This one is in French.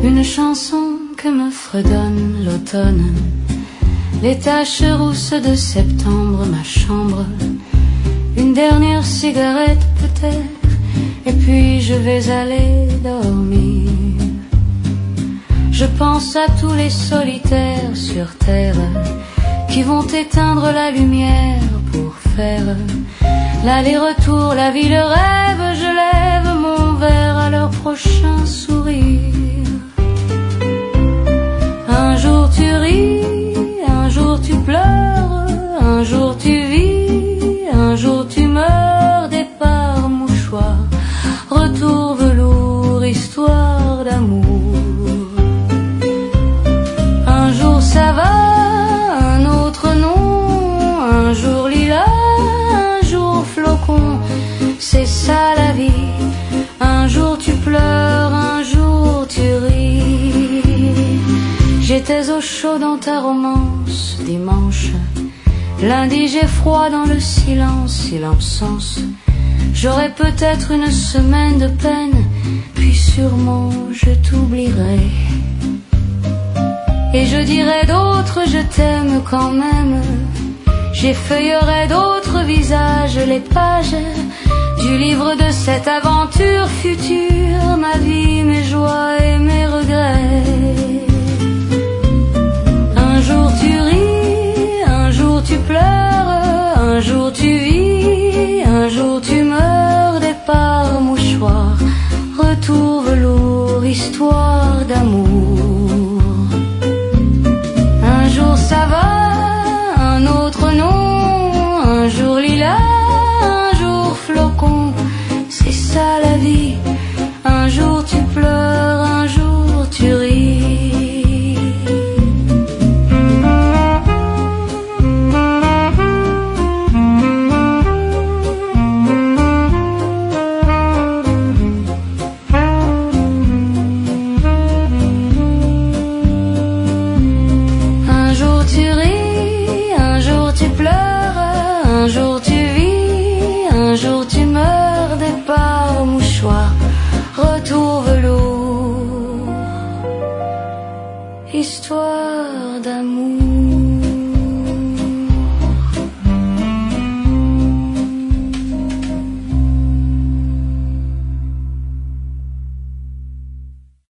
Une chanson que me fredonne l'automne, les taches rousses de septembre, ma chambre, une dernière cigarette peut-être, et puis je vais aller dormir. Je pense à tous les solitaires sur terre qui vont éteindre la lumière pour faire l'aller-retour, la vie, le rêve. Je lève mon verre à leur prochain sourire. Un jour tu ris, un jour tu pleures, un jour tu vis, un jour tu meurs. Départ mouchoir, retour velours, histoire d'amour. Un jour ça va, un autre non, un jour lilas, un jour flocon. C'est ça la vie, un jour tu pleures, un jour tu ris. J'étais au chaud dans ta romance dimanche, lundi j'ai froid dans le silence et l'absence. J'aurai peut-être une semaine de peine, puis sûrement je t'oublierai. Et je dirai d'autres je t'aime quand même. J'effeuillerai d'autres visages, les pages du livre de cette aventure future, ma vie, mes joies et mes regrets. Un jour tu ris, un jour tu pleures, un jour tu vis, un jour tu meurs. Départ mouchoir, retour velours, histoire d'amour.